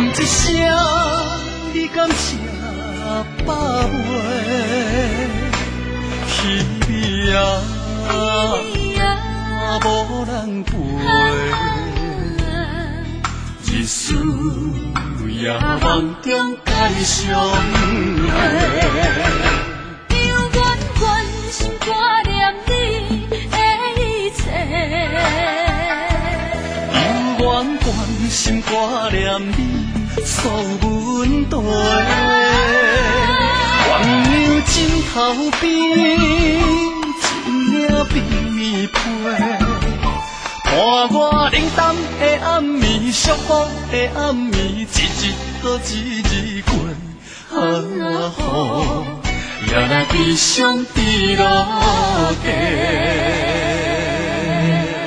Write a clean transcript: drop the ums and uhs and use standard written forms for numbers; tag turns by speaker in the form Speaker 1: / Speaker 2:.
Speaker 1: 问一声，你敢吃饱未？鱼啊，无人陪，日思夜梦中该相会。
Speaker 2: 心挂念你的一切，
Speaker 1: 永远关心挂念你所问题。鸳鸯枕头边，一领碧被，伴我冷淡的暗暝，寂寞的暗暝，一日搁一日过。也来悲伤的落。